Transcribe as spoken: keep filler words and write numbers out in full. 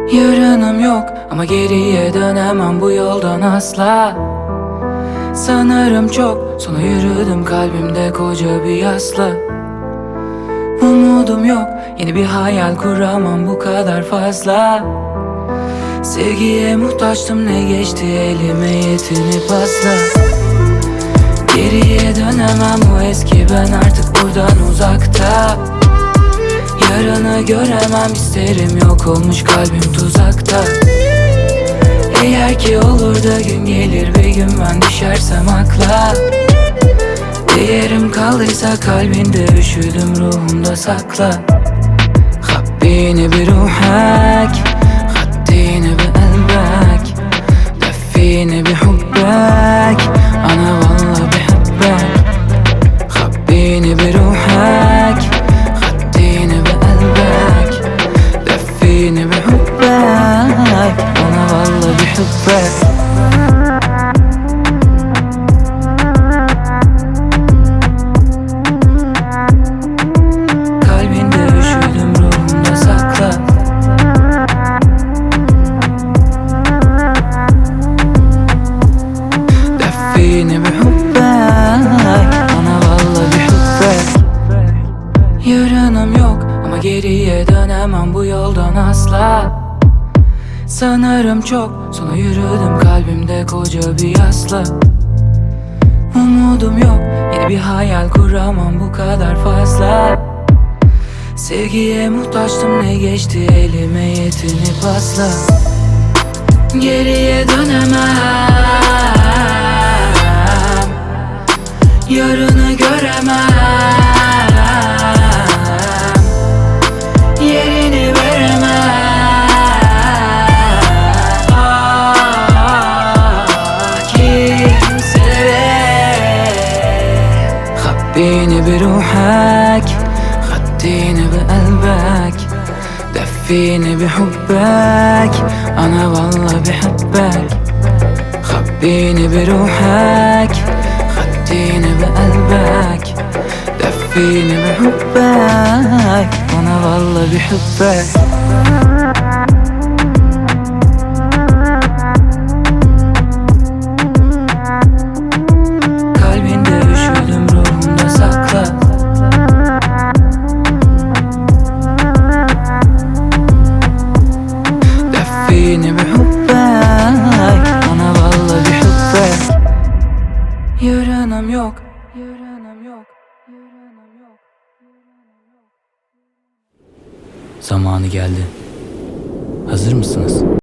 Yarınım yok ama geriye dönemem bu yoldan asla. Sanırım çok sonra yürüdüm, kalbimde koca bir yasla. Umudum yok, yeni bir hayal kuramam bu kadar fazla. Sevgiye muhtaçtım, ne geçti elime yetinip asla. Geriye dönemem, o eski ben artık buradan uzakta. Yarını göremem, isterim, yok olmuş kalbim tuzakta. Eğer ki olur da gün gelir bir gün ben düşersem akla. Değerim kaldıysa kalbinde, üşüdüm ruhumda sakla. Habbini بروحك خديني بقلبك دفيني بحبك أنا والله بحبك. خبيني بروحك خديني بقلبك دفيني بحبك أنا والله بحبك. Beni بحبك أنا والله بحبك. Yarınım yok ama geriye dönemem bu yoldan asla. Sanırım çok sonra yürüdüm, kalbimde koca bir yasla. Umudum yok, yeni bir hayal kuramam bu kadar fazla. Sevgiye muhtaçtım, ne geçti elime yetinip asla. Geriye dönemem, yarını göremem, yerini veremem. Ah, kimseye. خبيني بروحك خديني بقلبك دفيني بحبك أنا والله بحبك. خبيني بروحك خديني بقلبك دفيني بحبك أنا والله بحبك. Kalbinde üşüdüm, ruhumda sakla. دفيني بحبك أنا والله بحبك. Yarınım yok, yarınım yok, yarınım yok, yarınım yok. Zamanı geldi. Hazır mısınız?